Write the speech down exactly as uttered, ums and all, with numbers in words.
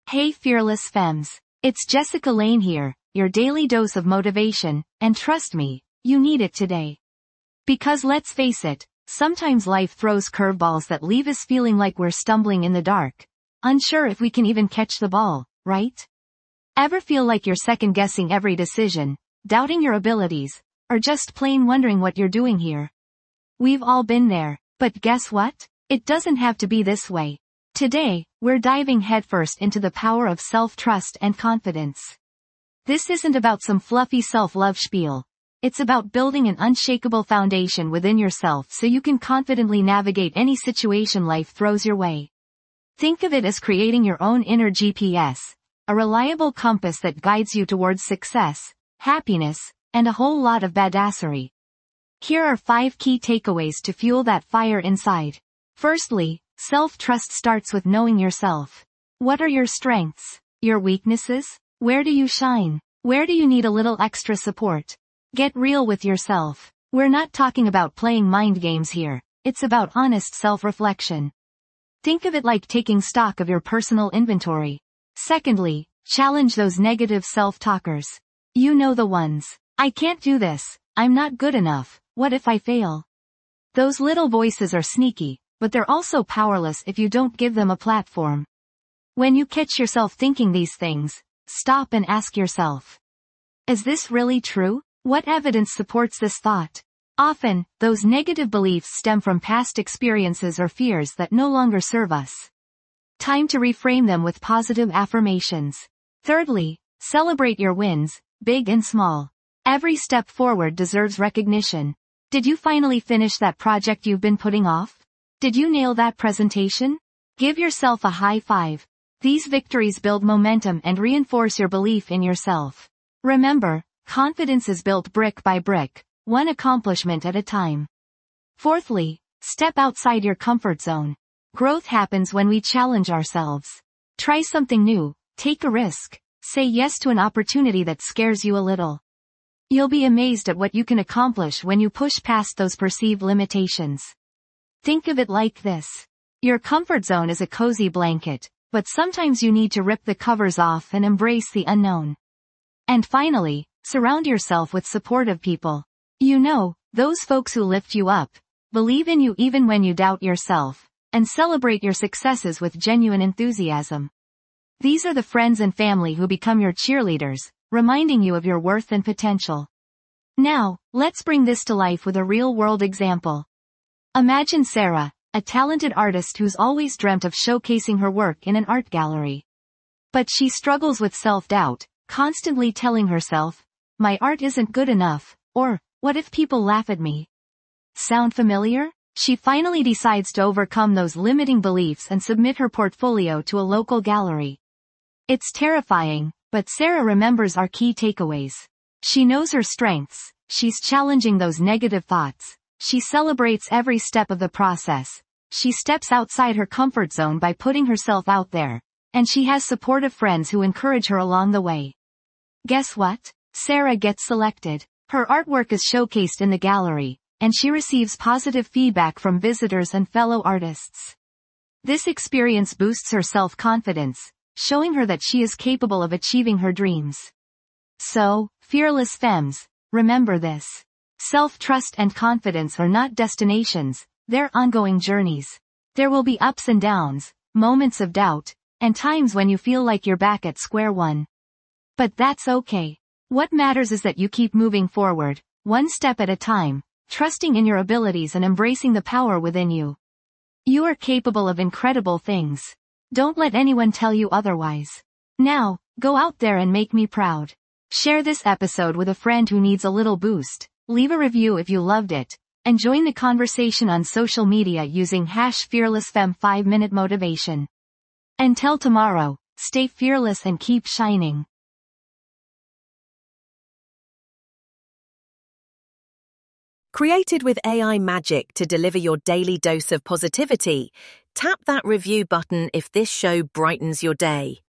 Hey fearless femmes. It's Jessica Lane here, your daily dose of motivation, and trust me, you need it today. Because let's face it, sometimes life throws curveballs that leave us feeling like we're stumbling in the dark, unsure if we can even catch the ball, right? Ever feel like you're second-guessing every decision, doubting your abilities, or just plain wondering what you're doing here? We've all been there, but guess what? It doesn't have to be this way. Today, we're diving headfirst into the power of self-trust and confidence. This isn't about some fluffy self-love spiel. It's about building an unshakable foundation within yourself so you can confidently navigate any situation life throws your way. Think of it as creating your own inner G P S, a reliable compass that guides you towards success, happiness, and a whole lot of badassery. Here are five key takeaways to fuel that fire inside. Firstly, self-trust starts with knowing yourself. What are your strengths? Your weaknesses? Where do you shine? Where do you need a little extra support? Get real with yourself. We're not talking about playing mind games here. It's about honest self-reflection. Think of it like taking stock of your personal inventory. Secondly, challenge those negative self-talkers. You know the ones. I can't do this. I'm not good enough. What if I fail? Those little voices are sneaky, but they're also powerless if you don't give them a platform. When you catch yourself thinking these things, stop and ask yourself, is this really true? What evidence supports this thought? Often, those negative beliefs stem from past experiences or fears that no longer serve us. Time to reframe them with positive affirmations. Thirdly, celebrate your wins, big and small. Every step forward deserves recognition. Did you finally finish that project you've been putting off? Did you nail that presentation? Give yourself a high five. These victories build momentum and reinforce your belief in yourself. Remember, confidence is built brick by brick, one accomplishment at a time. Fourthly, step outside your comfort zone. Growth happens when we challenge ourselves. Try something new, take a risk, say yes to an opportunity that scares you a little. You'll be amazed at what you can accomplish when you push past those perceived limitations. Think of it like this. Your comfort zone is a cozy blanket, but sometimes you need to rip the covers off and embrace the unknown. And finally, surround yourself with supportive people. You know, those folks who lift you up, believe in you even when you doubt yourself, and celebrate your successes with genuine enthusiasm. These are the friends and family who become your cheerleaders, reminding you of your worth and potential. Now, let's bring this to life with a real-world example. Imagine Sarah, a talented artist who's always dreamt of showcasing her work in an art gallery. But she struggles with self-doubt, constantly telling herself, my art isn't good enough, or, what if people laugh at me? Sound familiar? She finally decides to overcome those limiting beliefs and submit her portfolio to a local gallery. It's terrifying, but Sarah remembers our key takeaways. She knows her strengths, she's challenging those negative thoughts, she celebrates every step of the process, she steps outside her comfort zone by putting herself out there, and she has supportive friends who encourage her along the way. Guess what? Sarah gets selected. Her artwork is showcased in the gallery, and she receives positive feedback from visitors and fellow artists. This experience boosts her self-confidence, showing her that she is capable of achieving her dreams. So, fearless femmes, remember this. Self-trust and confidence are not destinations, they're ongoing journeys. There will be ups and downs, moments of doubt, and times when you feel like you're back at square one. But that's okay. What matters is that you keep moving forward, one step at a time, trusting in your abilities and embracing the power within you. You are capable of incredible things. Don't let anyone tell you otherwise. Now, go out there and make me proud. Share this episode with a friend who needs a little boost, leave a review if you loved it, and join the conversation on social media using hash FearlessFem five minute motivation. Until tomorrow, stay fearless and keep shining. Created with A I magic to deliver your daily dose of positivity, tap that review button if this show brightens your day.